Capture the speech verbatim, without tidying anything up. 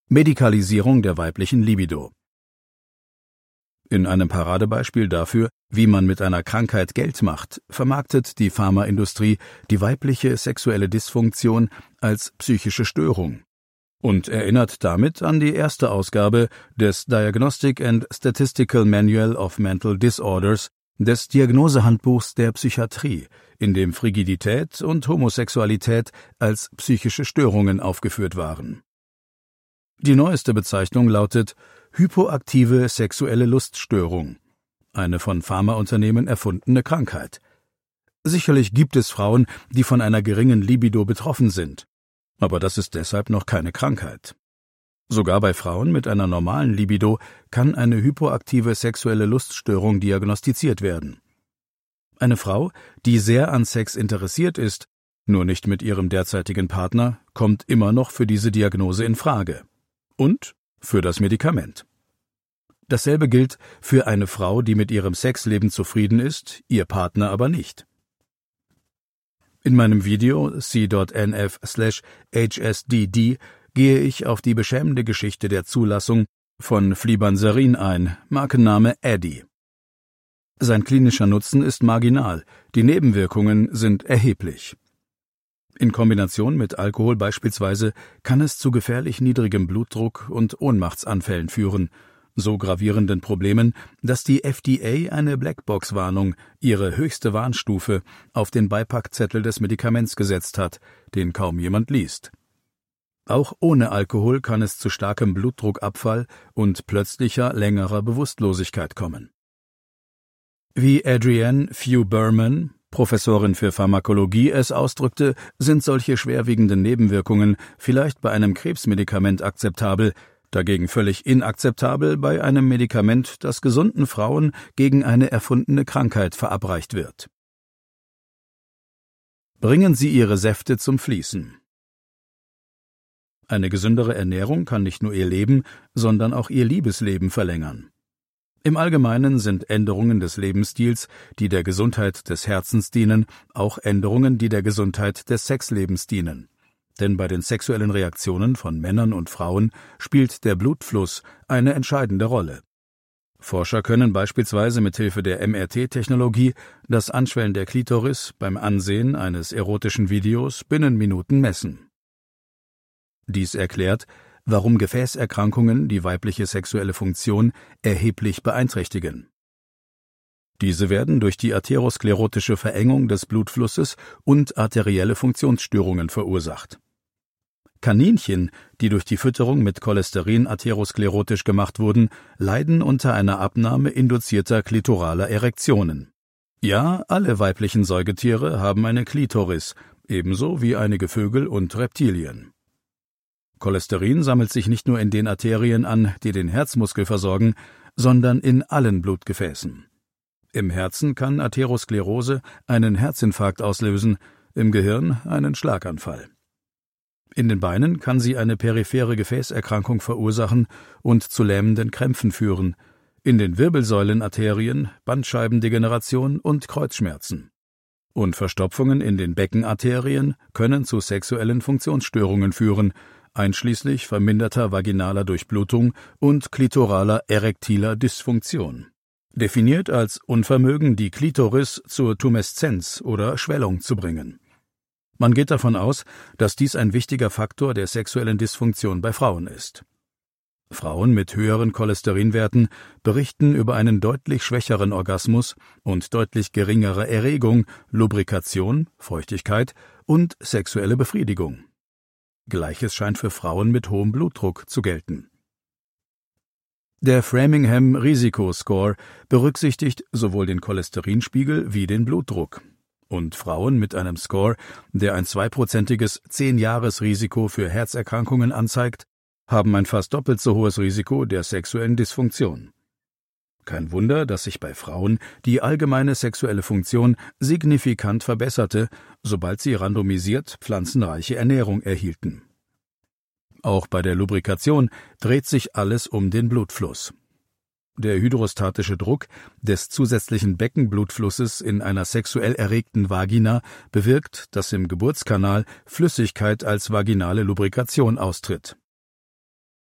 Medikalisierung der weiblichen Libido. In einem Paradebeispiel dafür, wie man mit einer Krankheit Geld macht, vermarktet die Pharmaindustrie die weibliche sexuelle Dysfunktion als psychische Störung und erinnert damit an die erste Ausgabe des Diagnostic and Statistical Manual of Mental Disorders, des Diagnosehandbuchs der Psychiatrie, in dem Frigidität und Homosexualität als psychische Störungen aufgeführt waren. Die neueste Bezeichnung lautet hypoaktive sexuelle Luststörung, eine von Pharmaunternehmen erfundene Krankheit. Sicherlich gibt es Frauen, die von einer geringen Libido betroffen sind, aber das ist deshalb noch keine Krankheit. Sogar bei Frauen mit einer normalen Libido kann eine hypoaktive sexuelle Luststörung diagnostiziert werden. Eine Frau, die sehr an Sex interessiert ist, nur nicht mit ihrem derzeitigen Partner, kommt immer noch für diese Diagnose in Frage. Und für das Medikament. Dasselbe gilt für eine Frau, die mit ihrem Sexleben zufrieden ist, ihr Partner aber nicht. In meinem Video c.nf slash hsdd gehe ich auf die beschämende Geschichte der Zulassung von Flibanserin ein, Markenname Addy. Sein klinischer Nutzen ist marginal, die Nebenwirkungen sind erheblich. In Kombination mit Alkohol beispielsweise kann es zu gefährlich niedrigem Blutdruck und Ohnmachtsanfällen führen, so gravierenden Problemen, dass die F D A eine Blackbox-Warnung, ihre höchste Warnstufe, auf den Beipackzettel des Medikaments gesetzt hat, den kaum jemand liest. Auch ohne Alkohol kann es zu starkem Blutdruckabfall und plötzlicher, längerer Bewusstlosigkeit kommen. Wie Adrienne Few-Berman, Professorin für Pharmakologie, es ausdrückte, sind solche schwerwiegenden Nebenwirkungen vielleicht bei einem Krebsmedikament akzeptabel, dagegen völlig inakzeptabel bei einem Medikament, das gesunden Frauen gegen eine erfundene Krankheit verabreicht wird. Bringen Sie Ihre Säfte zum Fließen. Eine gesündere Ernährung kann nicht nur Ihr Leben, sondern auch Ihr Liebesleben verlängern. Im Allgemeinen sind Änderungen des Lebensstils, die der Gesundheit des Herzens dienen, auch Änderungen, die der Gesundheit des Sexlebens dienen. Denn bei den sexuellen Reaktionen von Männern und Frauen spielt der Blutfluss eine entscheidende Rolle. Forscher können beispielsweise mithilfe der M R T-Technologie das Anschwellen der Klitoris beim Ansehen eines erotischen Videos binnen Minuten messen. Dies erklärt, warum Gefäßerkrankungen die weibliche sexuelle Funktion erheblich beeinträchtigen. Diese werden durch die atherosklerotische Verengung des Blutflusses und arterielle Funktionsstörungen verursacht. Kaninchen, die durch die Fütterung mit Cholesterin atherosklerotisch gemacht wurden, leiden unter einer Abnahme induzierter klitoraler Erektionen. Ja, alle weiblichen Säugetiere haben eine Klitoris, ebenso wie einige Vögel und Reptilien. Cholesterin sammelt sich nicht nur in den Arterien an, die den Herzmuskel versorgen, sondern in allen Blutgefäßen. Im Herzen kann Atherosklerose einen Herzinfarkt auslösen, im Gehirn einen Schlaganfall. In den Beinen kann sie eine periphere Gefäßerkrankung verursachen und zu lähmenden Krämpfen führen, in den Wirbelsäulenarterien Bandscheibendegeneration und Kreuzschmerzen. Und Verstopfungen in den Beckenarterien können zu sexuellen Funktionsstörungen führen, einschließlich verminderter vaginaler Durchblutung und klitoraler erektiler Dysfunktion. Definiert als Unvermögen, die Klitoris zur Tumeszenz oder Schwellung zu bringen. Man geht davon aus, dass dies ein wichtiger Faktor der sexuellen Dysfunktion bei Frauen ist. Frauen mit höheren Cholesterinwerten berichten über einen deutlich schwächeren Orgasmus und deutlich geringere Erregung, Lubrikation, Feuchtigkeit und sexuelle Befriedigung. Gleiches scheint für Frauen mit hohem Blutdruck zu gelten. Der Framingham-Risikoscore berücksichtigt sowohl den Cholesterinspiegel wie den Blutdruck. Und Frauen mit einem Score, der ein zweiprozentiges zehn-Jahres-Risiko für Herzerkrankungen anzeigt, haben ein fast doppelt so hohes Risiko der sexuellen Dysfunktion. Kein Wunder, dass sich bei Frauen die allgemeine sexuelle Funktion signifikant verbesserte, sobald sie randomisiert pflanzenreiche Ernährung erhielten. Auch bei der Lubrikation dreht sich alles um den Blutfluss. Der hydrostatische Druck des zusätzlichen Beckenblutflusses in einer sexuell erregten Vagina bewirkt, dass im Geburtskanal Flüssigkeit als vaginale Lubrikation austritt.